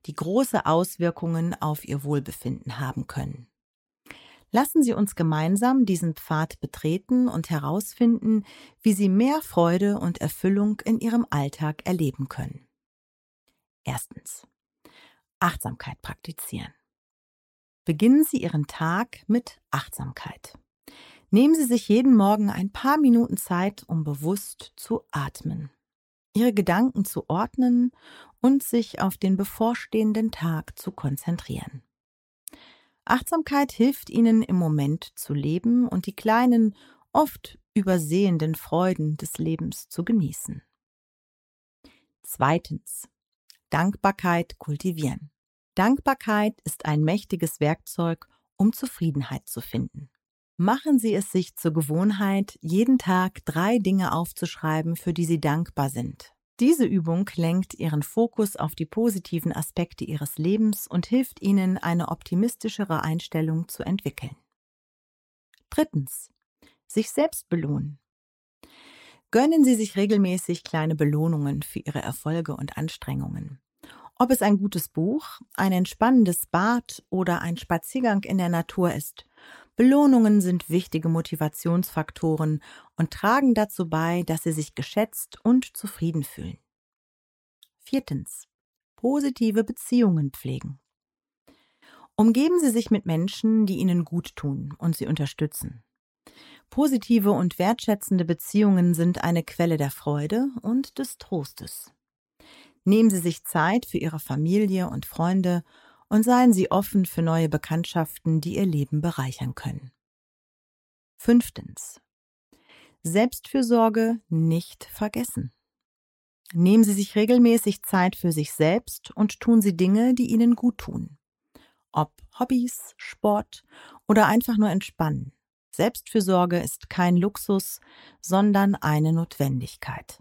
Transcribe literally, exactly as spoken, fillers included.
die große Auswirkungen auf Ihr Wohlbefinden haben können. Lassen Sie uns gemeinsam diesen Pfad betreten und herausfinden, wie Sie mehr Freude und Erfüllung in Ihrem Alltag erleben können. Erstens. Achtsamkeit praktizieren. Beginnen Sie Ihren Tag mit Achtsamkeit. Nehmen Sie sich jeden Morgen ein paar Minuten Zeit, um bewusst zu atmen, Ihre Gedanken zu ordnen und sich auf den bevorstehenden Tag zu konzentrieren. Achtsamkeit hilft Ihnen, im Moment zu leben und die kleinen, oft übersehenden Freuden des Lebens zu genießen. Zweitens. Dankbarkeit kultivieren. Dankbarkeit ist ein mächtiges Werkzeug, um Zufriedenheit zu finden. Machen Sie es sich zur Gewohnheit, jeden Tag drei Dinge aufzuschreiben, für die Sie dankbar sind. Diese Übung lenkt Ihren Fokus auf die positiven Aspekte Ihres Lebens und hilft Ihnen, eine optimistischere Einstellung zu entwickeln. Drittens. Sich selbst belohnen. Gönnen Sie sich regelmäßig kleine Belohnungen für Ihre Erfolge und Anstrengungen. Ob es ein gutes Buch, ein entspannendes Bad oder ein Spaziergang in der Natur ist, Belohnungen sind wichtige Motivationsfaktoren und tragen dazu bei, dass Sie sich geschätzt und zufrieden fühlen. Viertens. Positive Beziehungen pflegen. Umgeben Sie sich mit Menschen, die Ihnen gut tun und Sie unterstützen. Positive und wertschätzende Beziehungen sind eine Quelle der Freude und des Trostes. Nehmen Sie sich Zeit für Ihre Familie und Freunde und seien Sie offen für neue Bekanntschaften, die Ihr Leben bereichern können. Fünftens. Selbstfürsorge nicht vergessen. Nehmen Sie sich regelmäßig Zeit für sich selbst und tun Sie Dinge, die Ihnen gut tun. Ob Hobbys, Sport oder einfach nur entspannen. Selbstfürsorge ist kein Luxus, sondern eine Notwendigkeit.